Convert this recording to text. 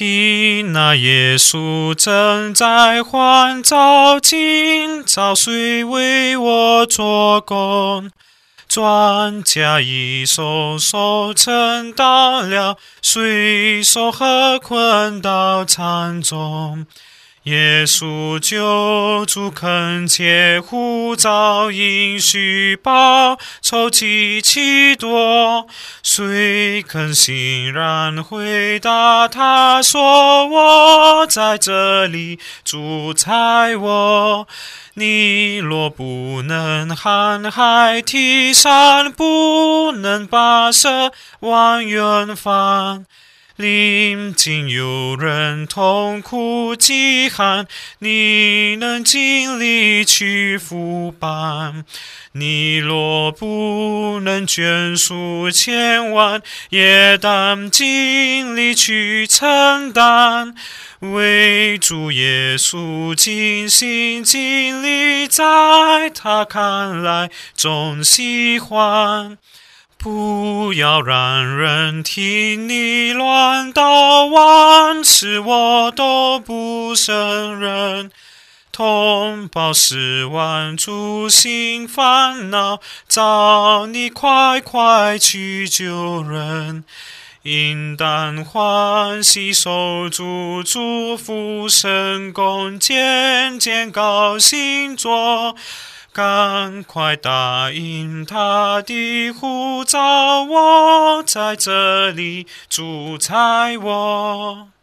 听那耶稣正在欢召，今早谁为我做工？庄稼一手手承担了，水手和困到场中。耶稣救主恳切呼召，应许报酬极其多。谁肯欣然回答他说：我在这里，主差我。你若不能航海提山，不能跋涉往远方，临近有人痛苦饥寒，你能尽力去扶帮。你若不能眷属千万，也当尽力去承担。为主耶稣尽心尽力，在他看来总喜欢。不要让人听你乱叨，万事我都不胜任。同胞10万诸心烦恼，找你快快去救人。应当欢喜守主祝福神功，渐渐高兴做，赶快答应他的呼召，我在这里，主差我。